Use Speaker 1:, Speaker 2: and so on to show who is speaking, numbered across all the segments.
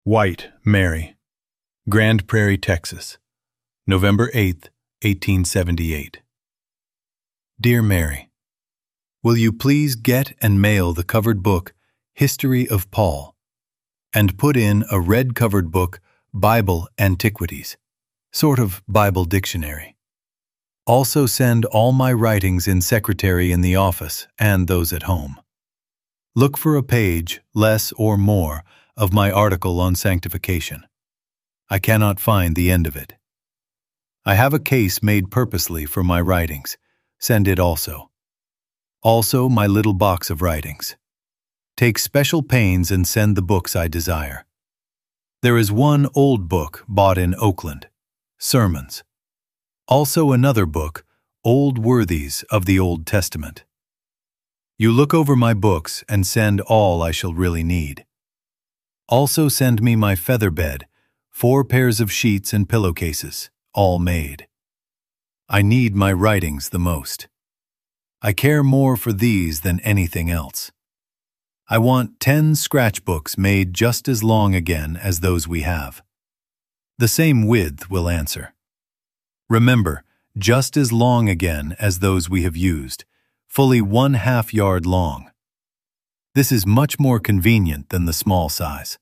Speaker 1: White, Mary. Grand Prairie, Texas. November 8th, 1878. Dear Mary, will you please get and mail the covered book, History of Paul, and put in a red-covered book, Bible Antiquities, sort of Bible dictionary. Also send all my writings in secretary in the office and those at home. Look for a page, less or more, of my article on sanctification. I cannot find the end of it. I have a case made purposely for my writings. Send it also. Also my little box of writings. Take special pains and send the books I desire. There is one old book bought in Oakland, Sermons. Also another book, Old Worthies of the Old Testament. You look over my books and send all I shall really need. Also send me my feather bed, 4 pairs of sheets and pillowcases, all made. I need my writings the most. I care more for these than anything else. I want 10 scratchbooks made just as long again as those we have. The same width will answer. Remember, just as long again as those we have used, fully 1/2 yard long. This is much more convenient than the small size.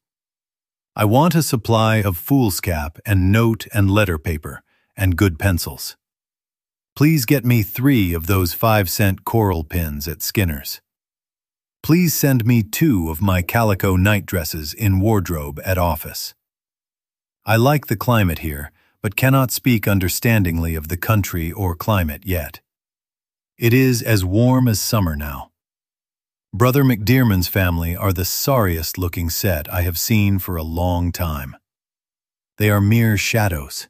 Speaker 1: I want a supply of foolscap and note and letter paper and good pencils. Please get me 3 of those 5-cent coral pins at Skinner's. Please send me 2 of my calico night dresses in wardrobe at office. I like the climate here, but cannot speak understandingly of the country or climate yet. It is as warm as summer now. Brother McDearman's family are the sorriest-looking set I have seen for a long time. They are mere shadows.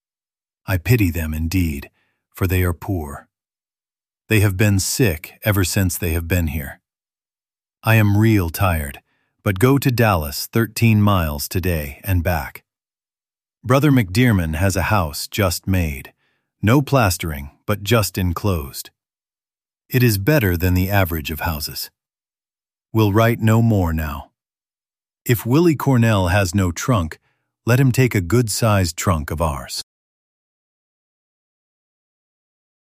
Speaker 1: I pity them indeed, for they are poor. They have been sick ever since they have been here. I am real tired, but go to Dallas 13 miles today and back. Brother McDearman has a house just made, no plastering, but just enclosed. It is better than the average of houses. We'll write no more now. If Willie Cornell has no trunk, let him take a good-sized trunk of ours.